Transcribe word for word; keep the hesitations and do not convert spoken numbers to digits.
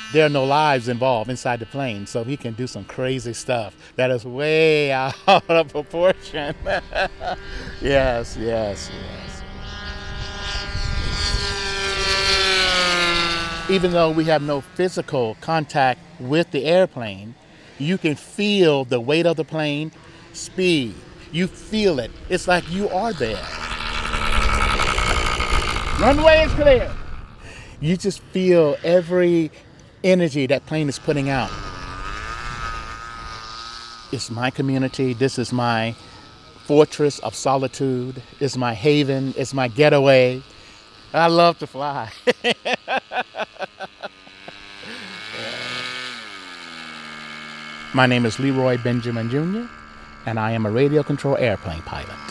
there are no lives involved inside the plane, so he can do some crazy stuff that is way out of proportion. Yes, yes, yes. Even though we have no physical contact with the airplane, you can feel the weight of the plane, speed. You feel it. It's like you are there. Runway is clear. You just feel every energy that plane is putting out. It's my community. This is my fortress of solitude. It's my haven. It's my getaway. I love to fly. My name is Leroy Benjamin Junior, and I am a radio control airplane pilot.